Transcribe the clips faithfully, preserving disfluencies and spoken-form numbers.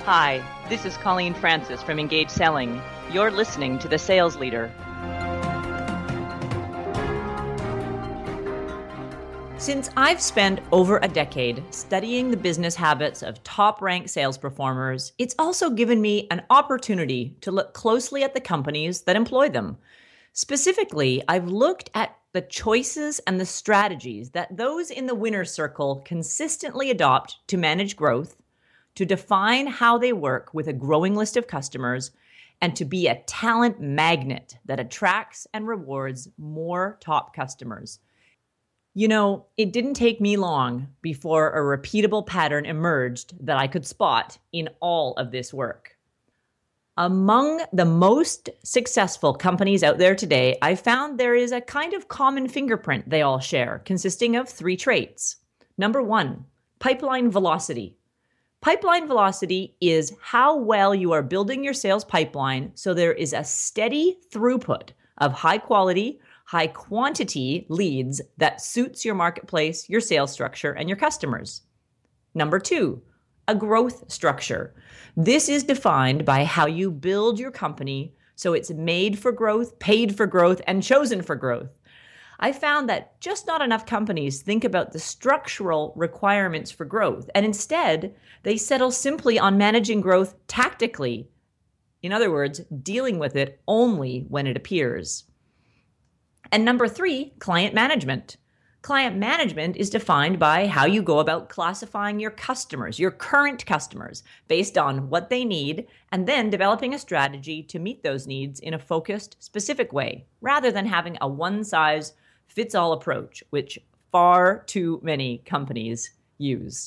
Hi, this is Colleen Francis from Engage Selling. You're listening to The Sales Leader. Since I've spent over a decade studying the business habits of top-ranked sales performers, it's also given me an opportunity to look closely at the companies that employ them. Specifically, I've looked at the choices and the strategies that those in the winner's circle consistently adopt to manage growth, to define how they work with a growing list of customers, and to be a talent magnet that attracts and rewards more top customers. You know, it didn't take me long before a repeatable pattern emerged that I could spot in all of this work. Among the most successful companies out there today, I found there is a kind of common fingerprint they all share, consisting of three traits. Number one, pipeline velocity. Pipeline velocity is how well you are building your sales pipeline so there is a steady throughput of high quality, high quantity leads that suits your marketplace, your sales structure, and your customers. Number two, a growth structure. This is defined by how you build your company so it's made for growth, paid for growth, and chosen for growth. I found that just not enough companies think about the structural requirements for growth, and instead, they settle simply on managing growth tactically. In other words, dealing with it only when it appears. And number three, client management. Client management is defined by how you go about classifying your customers, your current customers, based on what they need, and then developing a strategy to meet those needs in a focused, specific way, rather than having a one-size-fits-all approach, which far too many companies use.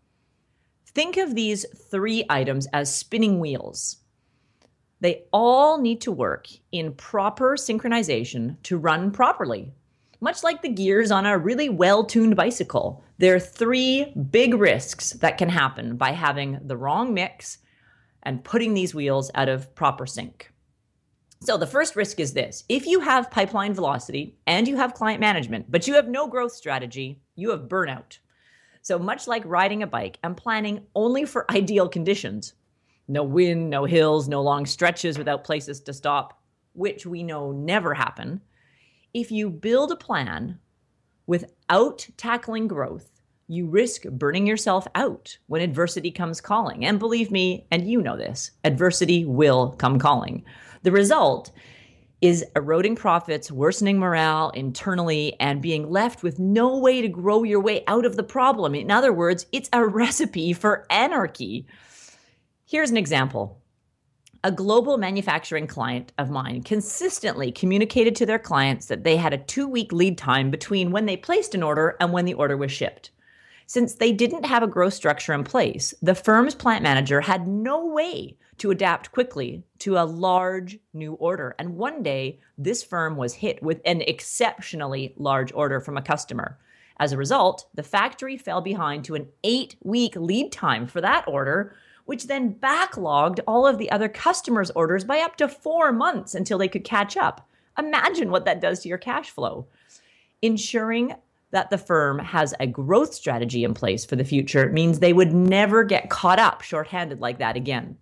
Think of these three items as spinning wheels. They all need to work in proper synchronization to run properly. Much like the gears on a really well-tuned bicycle, there are three big risks that can happen by having the wrong mix and putting these wheels out of proper sync. So the first risk is this. If you have pipeline velocity and you have client management, but you have no growth strategy, you have burnout. So much like riding a bike and planning only for ideal conditions, no wind, no hills, no long stretches without places to stop, which we know never happen. If you build a plan without tackling growth, you risk burning yourself out when adversity comes calling. And believe me, and you know this, adversity will come calling. The result is eroding profits, worsening morale internally, and being left with no way to grow your way out of the problem. In other words, it's a recipe for anarchy. Here's an example. A global manufacturing client of mine consistently communicated to their clients that they had a two-week lead time between when they placed an order and when the order was shipped. Since they didn't have a growth structure in place, the firm's plant manager had no way to adapt quickly to a large new order. And one day, this firm was hit with an exceptionally large order from a customer. As a result, the factory fell behind to an eight-week lead time for that order, which then backlogged all of the other customers' orders by up to four months until they could catch up. Imagine what that does to your cash flow. Ensuring that the firm has a growth strategy in place for the future means they would never get caught up shorthanded like that again.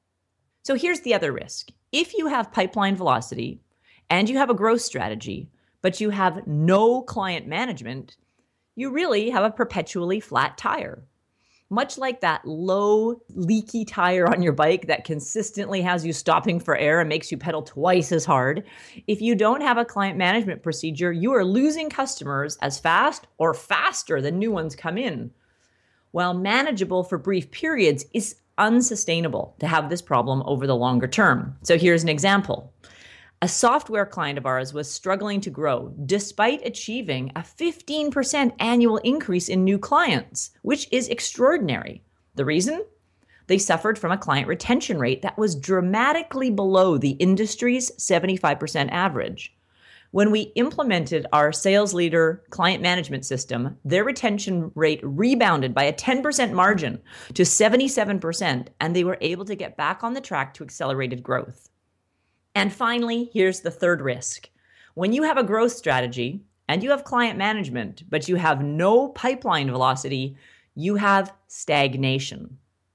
So here's the other risk. If you have pipeline velocity and you have a growth strategy, but you have no client management, you really have a perpetually flat tire. Much like that low, leaky tire on your bike that consistently has you stopping for air and makes you pedal twice as hard, if you don't have a client management procedure, you are losing customers as fast or faster than new ones come in. While manageable for brief periods, is unsustainable to have this problem over the longer term. So here's an example. A software client of ours was struggling to grow despite achieving a fifteen percent annual increase in new clients, which is extraordinary. The reason? They suffered from a client retention rate that was dramatically below the industry's seventy-five percent average. When we implemented our sales leader client management system, their retention rate rebounded by a ten percent margin to seventy-seven percent, and they were able to get back on the track to accelerated growth. And finally, here's the third risk. When you have a growth strategy and you have client management, but you have no pipeline velocity, you have stagnation.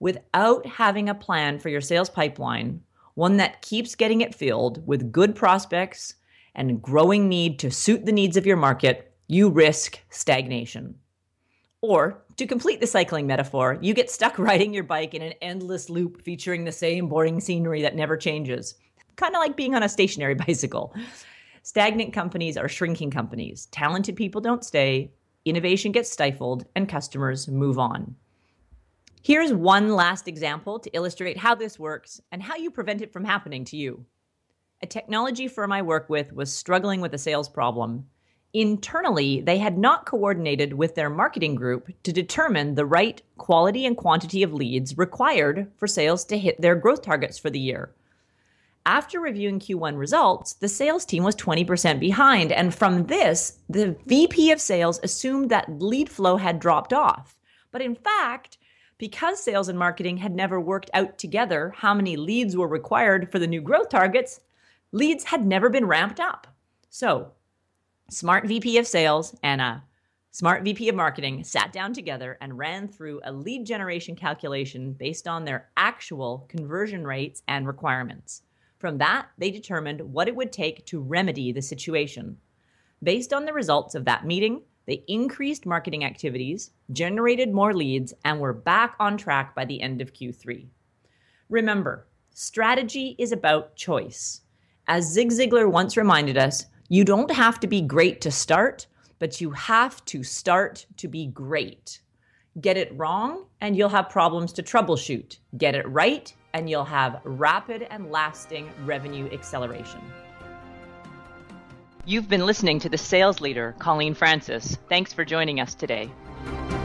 without having a plan for your sales pipeline, one that keeps getting it filled with good prospects and growing need to suit the needs of your market, you risk stagnation. Or, to complete the cycling metaphor, you get stuck riding your bike in an endless loop featuring the same boring scenery that never changes. Kind of like being on a stationary bicycle. Stagnant companies are shrinking companies. Talented people don't stay, innovation gets stifled, and customers move on. Here's one last example to illustrate how this works and how you prevent it from happening to you. A technology firm I work with was struggling with a sales problem. Internally, they had not coordinated with their marketing group to determine the right quality and quantity of leads required for sales to hit their growth targets for the year. After reviewing Q one results, the sales team was twenty percent behind, and from this, the V P of sales assumed that lead flow had dropped off. But in fact, because sales and marketing had never worked out together how many leads were required for the new growth targets, leads had never been ramped up. So, smart V P of sales and a smart V P of marketing sat down together and ran through a lead generation calculation based on their actual conversion rates and requirements. From that, they determined what it would take to remedy the situation. Based on the results of that meeting, they increased marketing activities, generated more leads, and were back on track by the end of Q three. Remember, strategy is about choice. As Zig Ziglar once reminded us, you don't have to be great to start, but you have to start to be great. Get it wrong, and you'll have problems to troubleshoot. Get it right, and you'll have rapid and lasting revenue acceleration. You've been listening to The Sales Leader, Colleen Francis. Thanks for joining us today.